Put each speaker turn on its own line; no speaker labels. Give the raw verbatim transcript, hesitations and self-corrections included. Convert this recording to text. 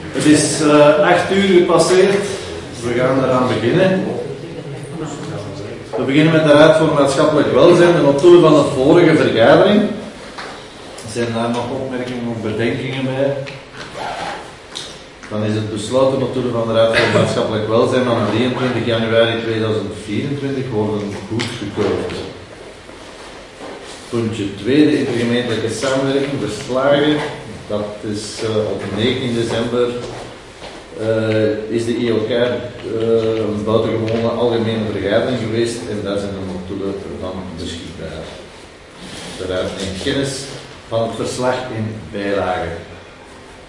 Het is uh, acht uur gepasseerd. We gaan eraan beginnen. We beginnen met de Raad voor Maatschappelijk Welzijn en op doel van de vorige vergadering. Zijn daar nog opmerkingen of bedenkingen bij? Dan is het besloten op doel van de Raad voor Maatschappelijk Welzijn van drieëntwintig januari tweeduizend vierentwintig worden goedgekeurd. Puntje twee, de intergemeentelijke samenwerking verslagen. Dat is uh, op negentien december uh, is de I O K uh, een buitengewone algemene vergadering geweest en daar zijn de notulen van beschikbaar. De Raad neemt kennis van het verslag in bijlage.